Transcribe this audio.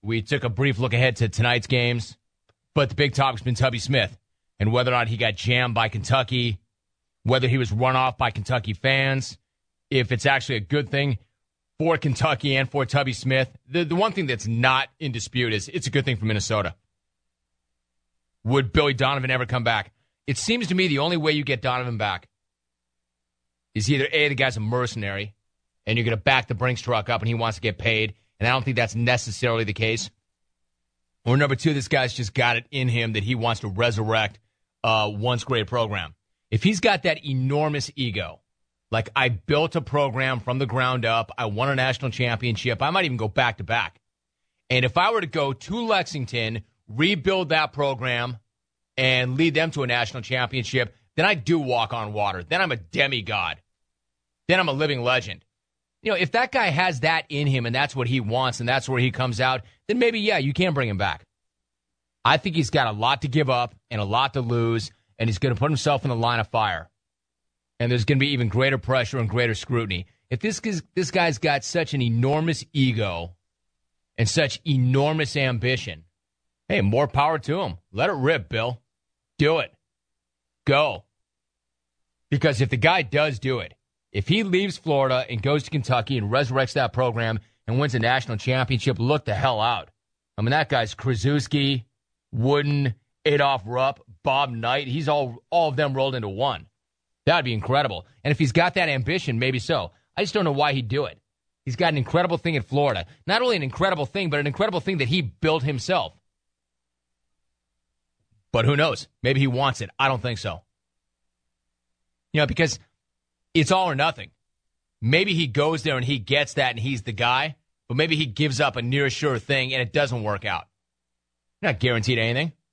We took a brief look ahead to tonight's games, but the big topic's been Tubby Smith and whether or not he got jammed by Kentucky, whether he was run off by Kentucky fans, if it's actually a good thing for Kentucky and for Tubby Smith. The one thing that's not in dispute is it's a good thing for Minnesota. Would Billy Donovan ever come back? It seems to me the only way you get Donovan back is either A, the guy's a mercenary, and you're going to back the Brinks truck up and he wants to get paid, and I don't think that's necessarily the case. Or number two, this guy's just got it in him that he wants to resurrect once great program. If he's got that enormous ego, like I built a program from the ground up, I won a national championship, I might even go back to back. And if I were to go to Lexington, rebuild that program, and lead them to a national championship, then I do walk on water. Then I'm a demigod. Then I'm a living legend. You know, if that guy has that in him and that's what he wants and that's where he comes out, then maybe, yeah, you can bring him back. I think he's got a lot to give up and a lot to lose, and he's going to put himself in the line of fire. And there's going to be even greater pressure and greater scrutiny. If this guy's got such an enormous ego and such enormous ambition, hey, more power to him. Let it rip, Bill. Do it. Go. Because if the guy does do it, if he leaves Florida and goes to Kentucky and resurrects that program and wins a national championship, look the hell out. I mean, that guy's Krzyzewski, Wooden, Adolph Rupp, Bob Knight. He's all of them rolled into one. That would be incredible. And if he's got that ambition, maybe so. I just don't know why he'd do it. He's got an incredible thing at Florida. Not only an incredible thing, but an incredible thing that he built himself. But who knows? Maybe he wants it. I don't think so. You know, because it's all or nothing. Maybe he goes there and he gets that and he's the guy, but maybe he gives up a near sure thing and it doesn't work out. You're not guaranteed anything.